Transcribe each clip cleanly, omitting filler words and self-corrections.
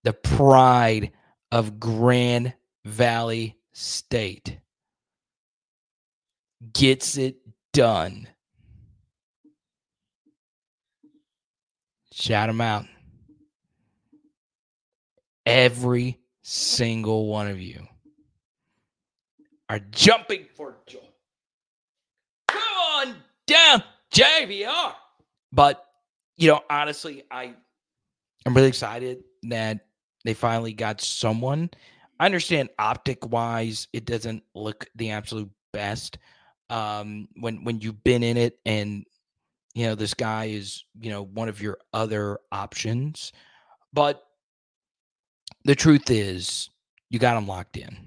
the pride of Grand Valley State, gets it done. Shout them out. Every single one of you are jumping for joy. Come on down, JVR. But, honestly, I'm really excited that they finally got someone. I understand optic-wise, it doesn't look the absolute best when you've been in it and, this guy is, one of your other options. But the truth is, you got him locked in.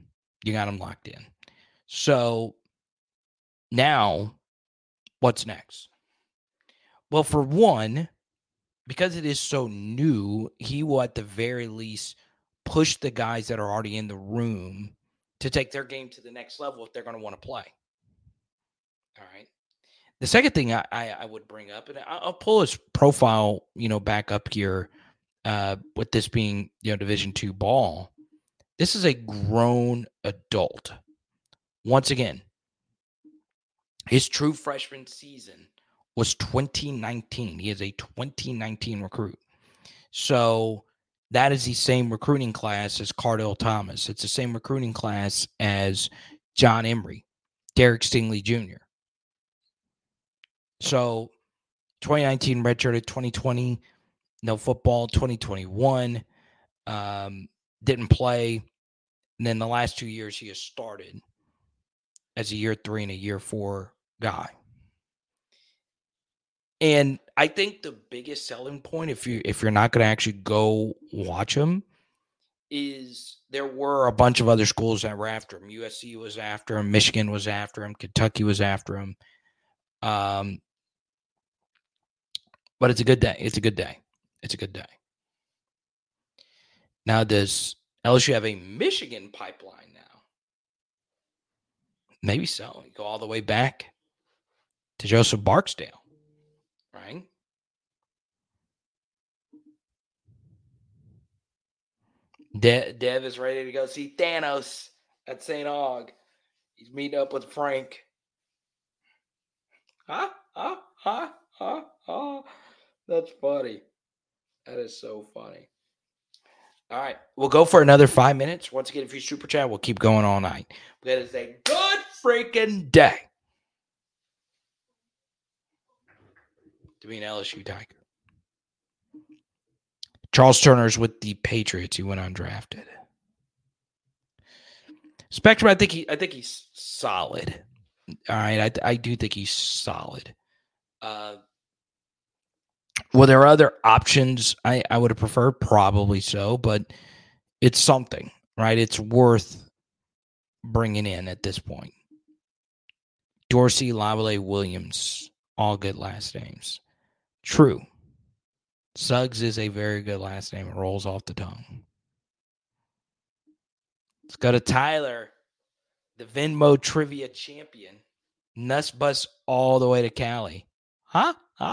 So now, what's next? Well, for one, because it is so new, he will at the very least push the guys that are already in the room to take their game to the next level if they're going to want to play. All right. The second thing I would bring up, and I'll pull his profile, back up here with this being, Division II ball. This is a grown adult. Once again, his true freshman season was 2019. He is a 2019 recruit. So that is the same recruiting class as Cardell Thomas. It's the same recruiting class as John Emery, Derek Stingley Jr. So 2019 redshirted, 2020 no football, 2021 didn't play. And then the last 2 years he has started as a year 3 and a year 4 guy. And I think the biggest selling point, if you're not going to actually go watch him, is there were a bunch of other schools that were after him. USC was after him. Michigan was after him. Kentucky was after him. But it's a good day. It's a good day. Now, does LSU have a Michigan pipeline now? Maybe so. You go all the way back to Joseph Barksdale, right? Dev is ready to go see Thanos at St. Aug. He's meeting up with Frank. That's funny. That is so funny. All right. We'll go for another 5 minutes. Once again, if you super chat, we'll keep going all night. That is a good freaking day to be an LSU Tiger. Charles Turner's with the Patriots. He went undrafted. Spectrum, I think he's solid. All right, I do think he's solid. Were there other options I would have preferred? Probably so, but it's something, right? It's worth bringing in at this point. Dorsey, Lavalley, Williams, all good last names. True. Suggs is a very good last name. It rolls off the tongue. Let's go to Tyler, the Venmo trivia champion. Nuss bus all the way to Cali. We're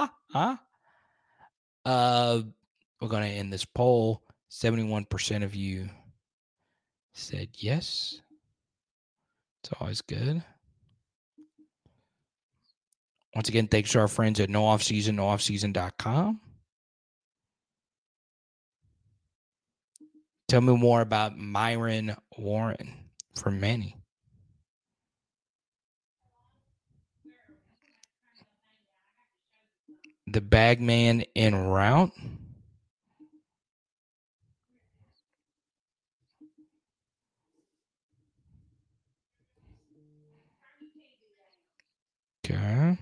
going to end this poll. 71% of you said yes. It's always good. Once again, thanks to our friends at nooffseason.com. Tell me more about Myron Warren from Manny. The Bagman en route. Okay.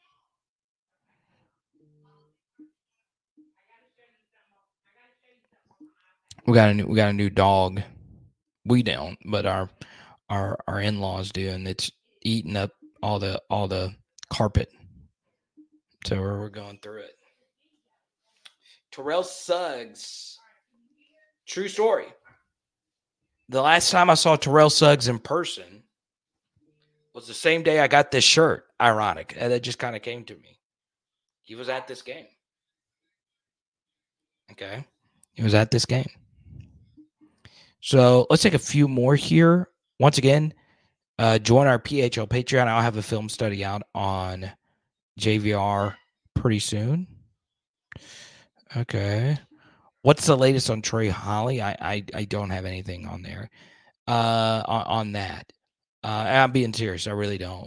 We got a new dog. We don't, but our in-laws do, and it's eating up all the carpet. So we're going through it. Terrell Suggs. True story. The last time I saw Terrell Suggs in person was the same day I got this shirt. Ironic. That just kind of came to me. He was at this game. Okay. He was at this game. So let's take a few more here. Once again, join our PHL Patreon. I'll have a film study out on JVR pretty soon. Okay. What's the latest on Trey Holly? I don't have anything on there. On that. I'm being serious. I really don't.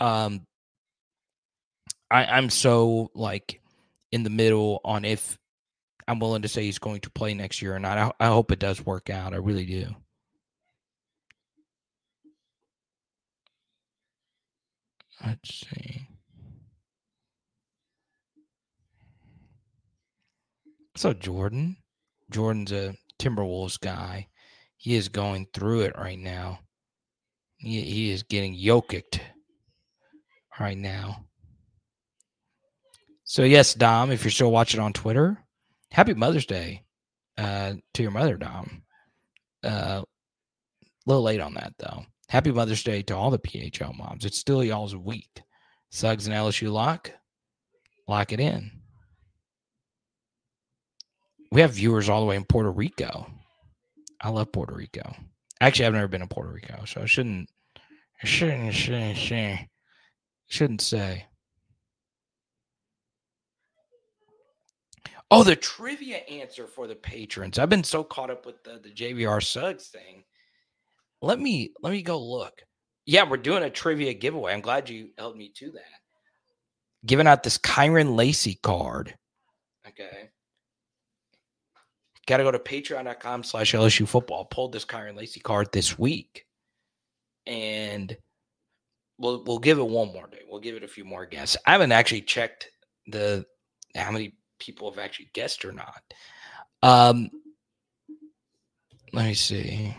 I'm so like in the middle on if I'm willing to say he's going to play next year or not. I hope it does work out. I really do. Let's see. So Jordan. Jordan's a Timberwolves guy. He is going through it right now. He is getting yoked right now. So yes, Dom, if you're still watching on Twitter, happy Mother's Day to your mother, Dom. A little late on that though. Happy Mother's Day to all the PHL moms. It's still y'all's week. Suggs and LSU lock it in. We have viewers all the way in Puerto Rico. I love Puerto Rico. Actually, I've never been to Puerto Rico, so I shouldn't say. Oh, the trivia answer for the patrons. I've been so caught up with the JVR Suggs thing. Let me go look. Yeah, we're doing a trivia giveaway. I'm glad you held me to that. Giving out this Kyron Lacey card. Okay. Got to go to patreon.com/LSU football. Pulled this Kyron Lacey card this week. And we'll give it one more day. We'll give it a few more guesses. I haven't actually checked how many people have actually guessed or not. Let me see.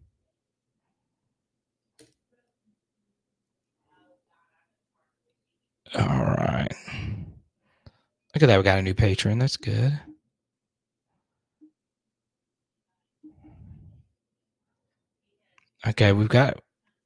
All right. Look at that. We got a new patron. That's good. Okay, we've gotten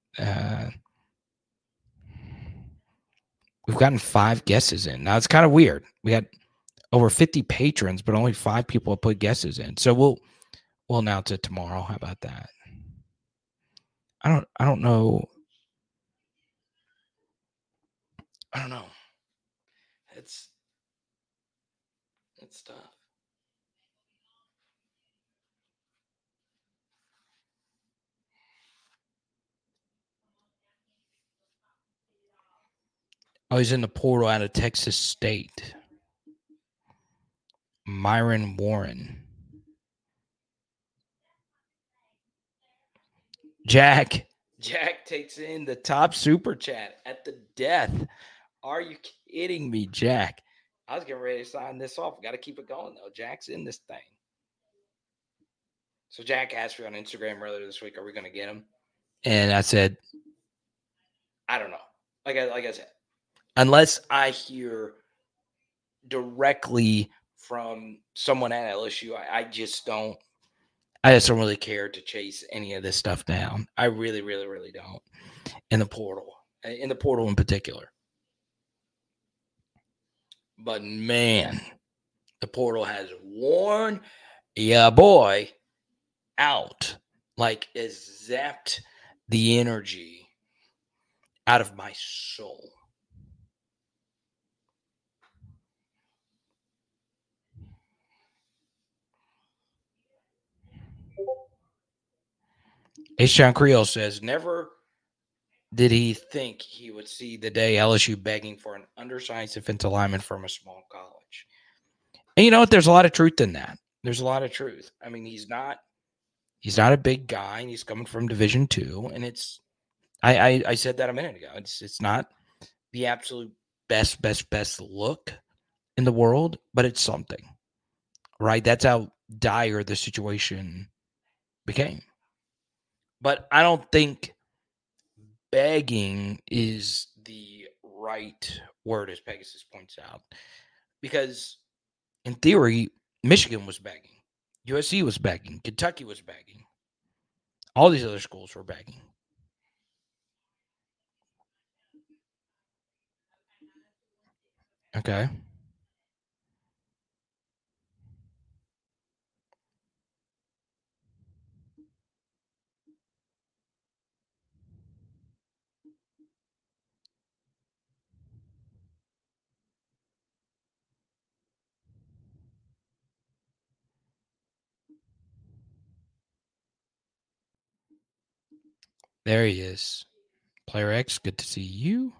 5 guesses in. Now it's kind of weird. We had over 50 patrons, but only 5 people have put guesses in. So we'll announce it tomorrow. How about that? I don't know. I don't know. It's tough. Oh, he's in the portal out of Texas State. Myron Warren. Jack takes in the top super chat at the death. Are you kidding me, Jack? I was getting ready to sign this off. Got to keep it going, though. Jack's in this thing. So Jack asked me on Instagram earlier this week, are we going to get him? And I said, I don't know. Like I said, unless I hear directly from someone at LSU, I just don't really care to chase any of this stuff down. I really, really, really don't. In the portal in particular. But man, the portal has worn boy out. Like it zapped the energy out of my soul. H. Creole says, never did he think he would see the day LSU begging for an undersized defensive lineman from a small college. And you know what? There's a lot of truth in that. There's a lot of truth. I mean, he's not a big guy, and he's coming from Division II, and it's I said that a minute ago. It's not the absolute best look in the world, but it's something. Right? That's how dire the situation became. But I don't think begging is the right word, as Pegasus points out, because in theory, Michigan was begging, USC was begging, Kentucky was begging, all these other schools were begging. Okay. There he is. Player X, good to see you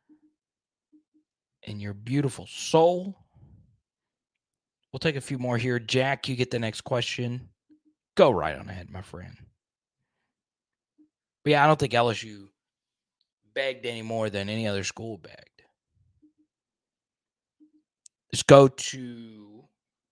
and your beautiful soul. We'll take a few more here. Jack, you get the next question. Go right on ahead, my friend. But yeah, I don't think LSU begged any more than any other school begged. Let's go to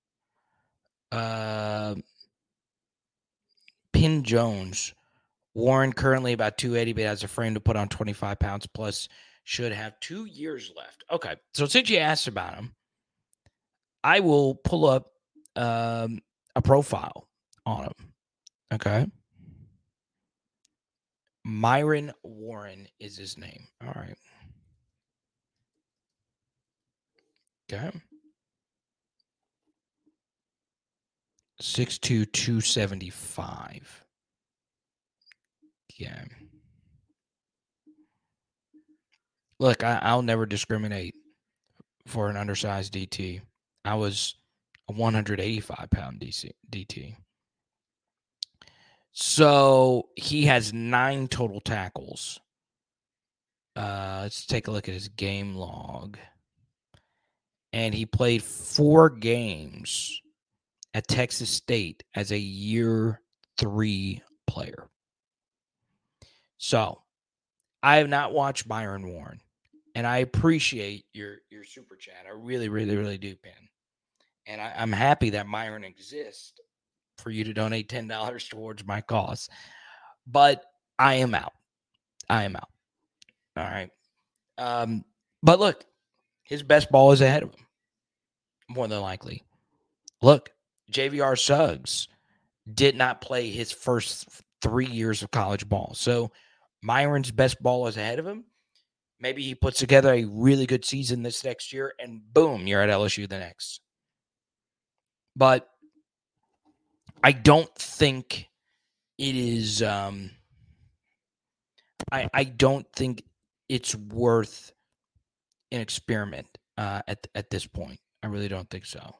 Pin Jones. Warren currently about 280, but has a frame to put on 25 pounds plus. Should have 2 years left. Okay, so since you asked about him, I will pull up a profile on him. Okay. Myron Warren is his name. All right. Okay. 6'2", 275. Yeah. Look, I'll never discriminate for an undersized DT. I was a 185-pound DT. So he has 9 total tackles. Let's take a look at his game log. And he played 4 games at Texas State as a year 3 player. So I have not watched Myron Warren, and I appreciate your super chat. I really, really, really do, Ben. And I'm happy that Myron exists for you to donate $10 towards my cause. But I am out. I am out. All right. But look, his best ball is ahead of him, more than likely. Look, JVR Suggs did not play his first 3 years of college ball. So Myron's best ball is ahead of him. Maybe he puts together a really good season this next year, and boom, you're at LSU the next. But I don't think it is I don't think it's worth an experiment at this point. I really don't think so.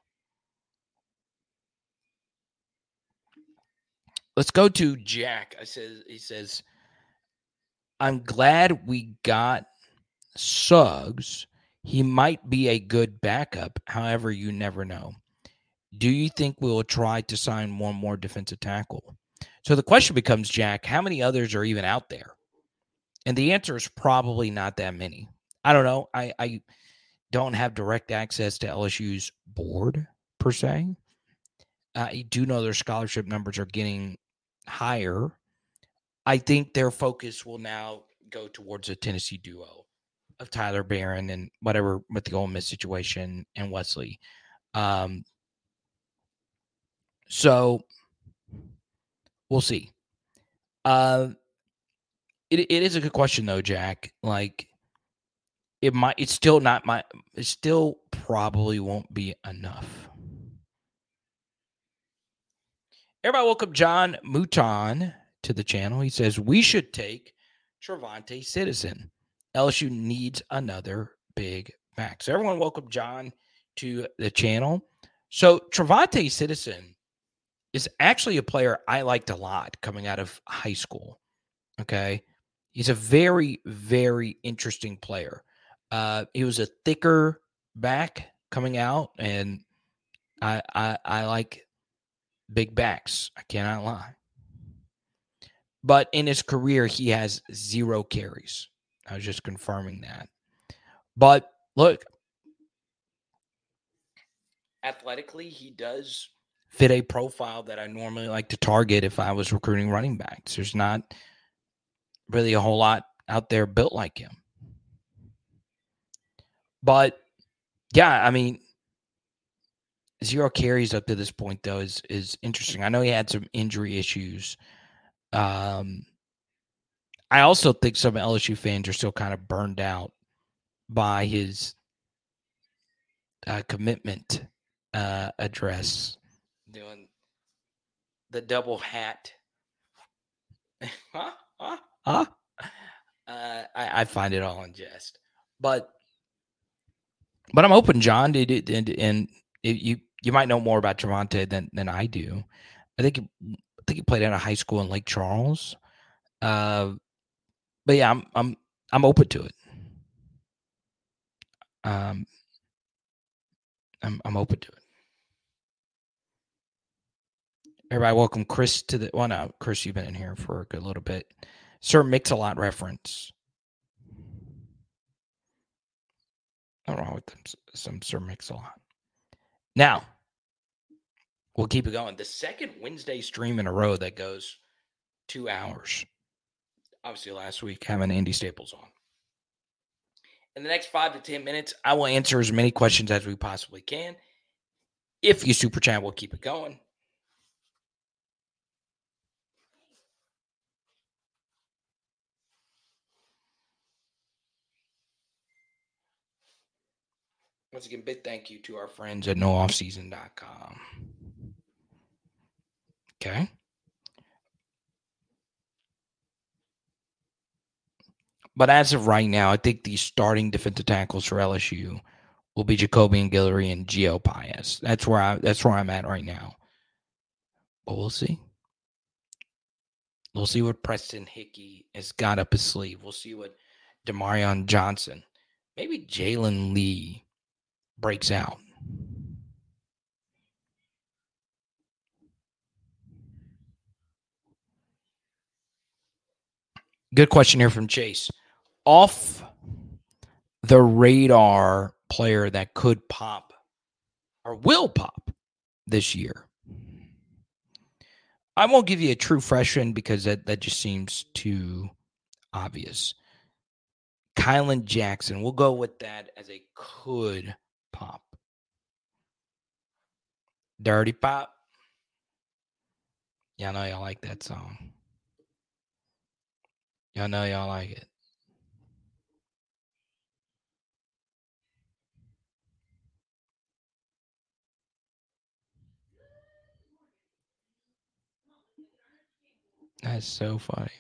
Let's go to Jack. He says, I'm glad we got Suggs. He might be a good backup. However, you never know. Do you think we will try to sign one more defensive tackle? So the question becomes, Jack, how many others are even out there? And the answer is probably not that many. I don't know. I don't have direct access to LSU's board, per se. I do know their scholarship numbers are getting higher. I think their focus will now go towards a Tennessee duo of Tyler Barron and whatever with the Ole Miss situation and Wesley. So we'll see. It is a good question though, Jack. Like it still probably won't be enough. Everybody welcome John Mouton to the channel. He says we should take Travante Citizen. LSU needs another big back. So everyone welcome John to the channel. So Travante Citizen is actually a player I liked a lot coming out of high school. Okay. He's a very, very interesting player. He was a thicker back coming out, and I like big backs. I cannot lie. But in his career, he has 0 carries. I was just confirming that. But look, athletically, he does fit a profile that I normally like to target if I was recruiting running backs. There's not really a whole lot out there built like him. But yeah, I mean, 0 carries up to this point though is interesting. I know he had some injury issues. I also think some LSU fans are still kind of burned out by his commitment address, doing the double hat. I find it all in jest, but I'm open, John. And you might know more about Travante than I do. I think he played out of high school in Lake Charles. But yeah, I'm open to it. I'm open to it. Everybody, welcome Chris to the. Well, no, Chris, you've been in here for a good little bit. Sir Mix-a-Lot reference. Nothing wrong with them. Some Sir Mix-a-Lot. Now, we'll keep it going. The second Wednesday stream in a row that goes 2 hours. Obviously, last week having Andy Staples on. In the next 5 to 10 minutes, I will answer as many questions as we possibly can. If you super chat, we'll keep it going. Once again, big thank you to our friends at nooffseason.com. Okay. But as of right now, I think the starting defensive tackles for LSU will be Jacobian Guillory and Gio Paez. That's where I'm at right now. But we'll see. We'll see what Preston Hickey has got up his sleeve. We'll see what Demarion Johnson, maybe Jalen Lee breaks out. Good question here from Chase. Off the radar player that could pop or will pop this year. I won't give you a true freshman because that just seems too obvious. Kylan Jackson, we'll go with that as a could pop. Dirty Pop. Y'all know y'all like that song. Y'all know y'all like it. That's so funny.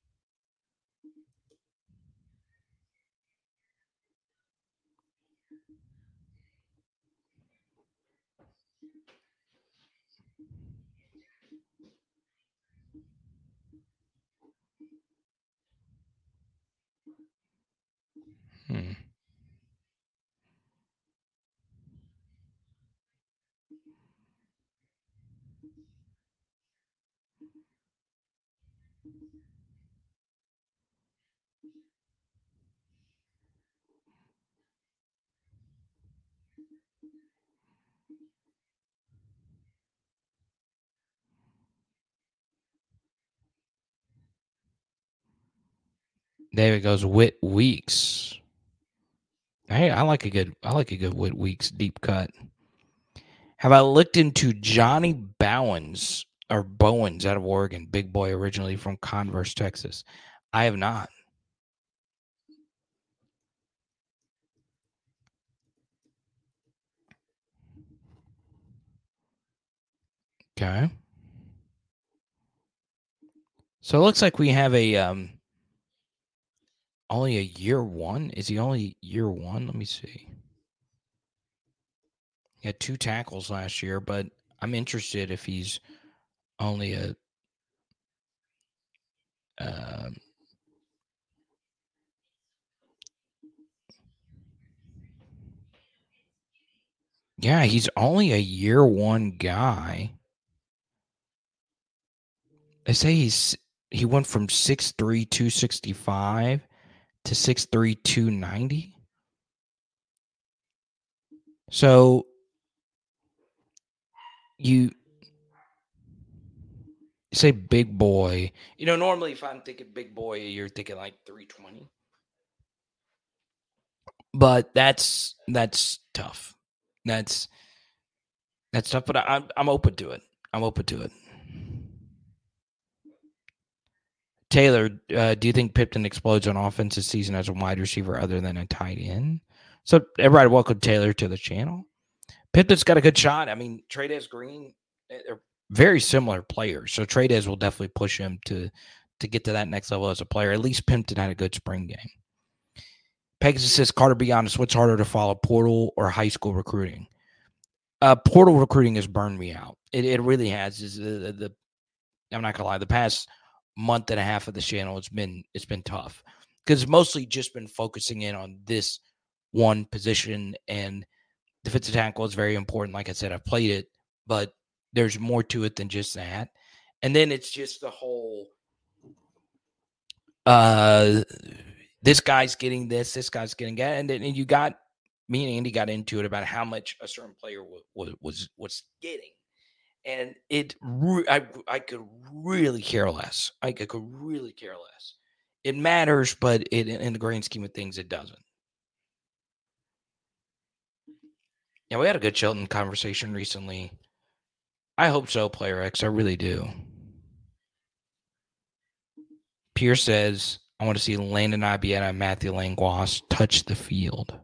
David goes Whit Weeks. Hey, I like a good Whit Weeks deep cut. Have I looked into Johnny Bowens or Bowens out of Oregon, big boy originally from Converse, Texas? I have not. Okay. So it looks like we have a only a year one. Is he only year one? Let me see. He had 2 tackles last year, but I'm interested if he's only a yeah, he's only a year one guy. They say he went from 6'3", 265 to 6'3", 290. So you say big boy. You know, normally if I'm thinking big boy, you're thinking like 320. But that's tough. That's tough, but I'm open to it. I'm open to it. Taylor, do you think Pimpton explodes on offense this season as a wide receiver other than a tight end? So everybody, welcome Taylor to the channel. Pimpton's got a good shot. I mean, Trey'Dez Green, they're very similar players. So Trey'Dez will definitely push him to get to that next level as a player. At least Pimpton had a good spring game. Pegasus says, Carter, be honest, what's harder to follow, portal or high school recruiting? Portal recruiting has burned me out. It really has. I'm not going to lie. The past month and a half of the channel, it's been tough because it's mostly just been focusing in on this one position, and defensive tackle is very important. Like I said, I've played it, but there's more to it than just that. And then it's just the whole this guy's getting this guy's getting that, and then you got me and Andy got into it about how much a certain player was getting, and I could really care less. I could really care less. It matters, but in the grand scheme of things, it doesn't. Yeah, we had a good Chilton conversation recently. I hope so, Player X. I really do. Pierce says, I want to see Landon Ibieta and Matthew Langlois touch the field.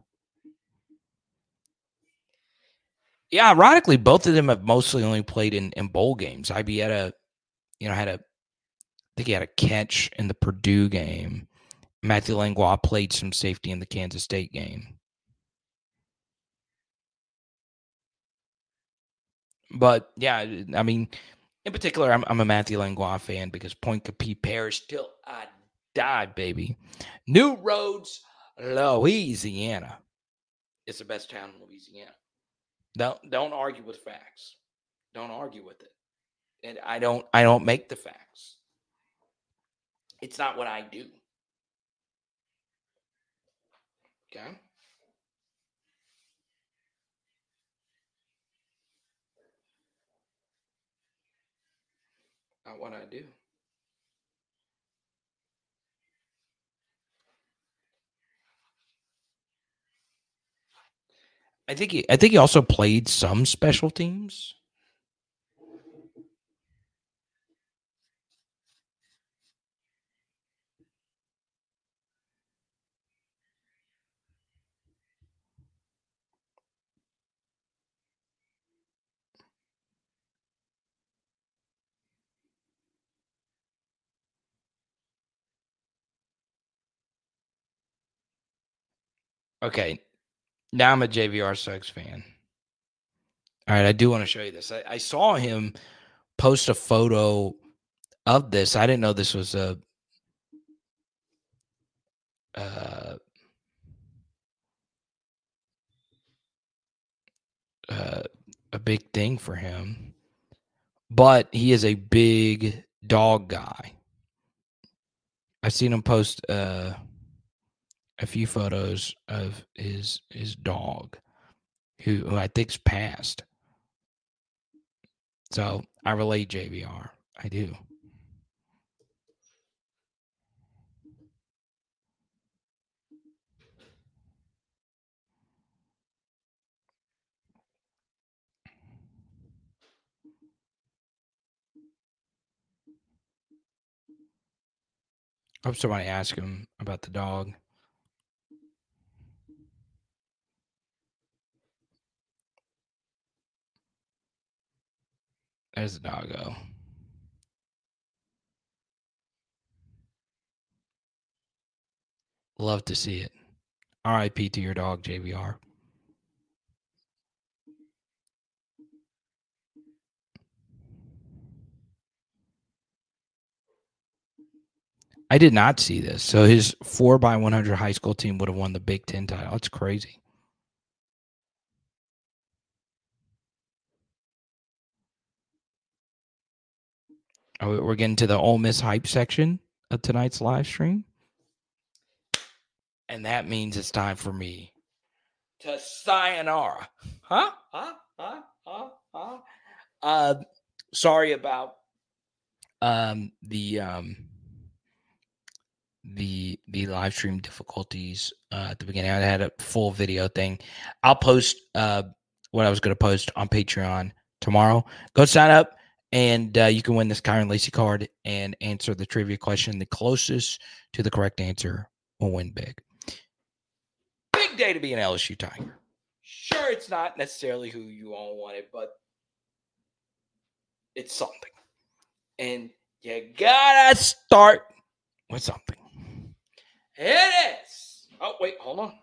Yeah, ironically, both of them have mostly only played in bowl games. Ibieta, I think he had a catch in the Purdue game. Matthew Langlois played some safety in the Kansas State game. But yeah, I mean, in particular, I'm a Matthew Langlois fan because Point Coupee Parish till I die, baby. New Roads, Louisiana. It's the best town in Louisiana. Don't argue with facts. Don't argue with it. And I don't make the facts. It's not what I do. Okay? Not what I do. I think he also played some special teams. Okay. Now I'm a JVR Suggs fan. All right, I do want to show you this. I saw him post a photo of this. I didn't know this was a big thing for him. But he is a big dog guy. I've seen him post a few photos of his dog, who I think's passed. So I relate JVR. I do. I hope somebody asked him about the dog. There's the doggo. Love to see it. RIP to your dog, JVR. I did not see this. So his 4x100 high school team would have won the Big Ten title. That's crazy. We're getting to the Ole Miss hype section of tonight's live stream. And that means it's time for me to sayonara. Sorry about the live stream difficulties at the beginning. I had a full video thing. I'll post what I was going to post on Patreon tomorrow. Go sign up, and you can win this Kyron Lacy card and answer the trivia question. The closest to the correct answer will win big. Big day to be an LSU Tiger. Sure, it's not necessarily who you all wanted, but it's something. And you gotta start with something. It is. Oh, wait, hold on.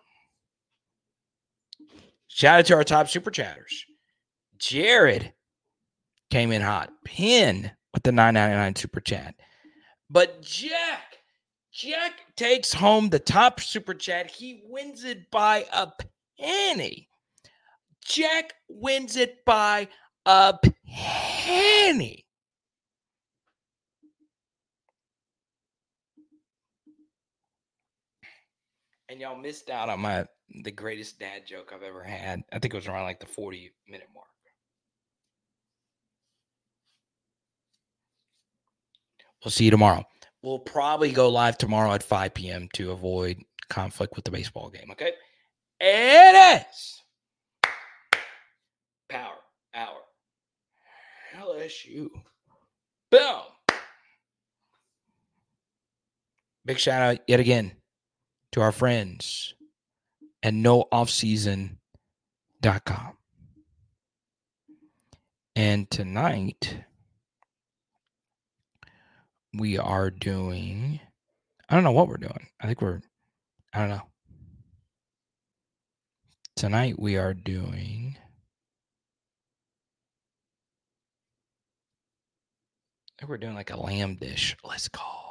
Shout out to our top super chatters. Jared came in hot. Pin with the $9.99 super chat. But Jack takes home the top super chat. He wins it by a penny. Jack wins it by a penny. And y'all missed out on the greatest dad joke I've ever had. I think it was around like the 40-minute mark. We'll see you tomorrow. We'll probably go live tomorrow at 5 p.m. to avoid conflict with the baseball game, okay? It is Power Hour LSU. Boom. Big shout out yet again to our friends at nooffseason.com. And tonight we are doing, I don't know what we're doing. I don't know. Tonight we are doing, I think we're doing like a lamb dish. Let's go.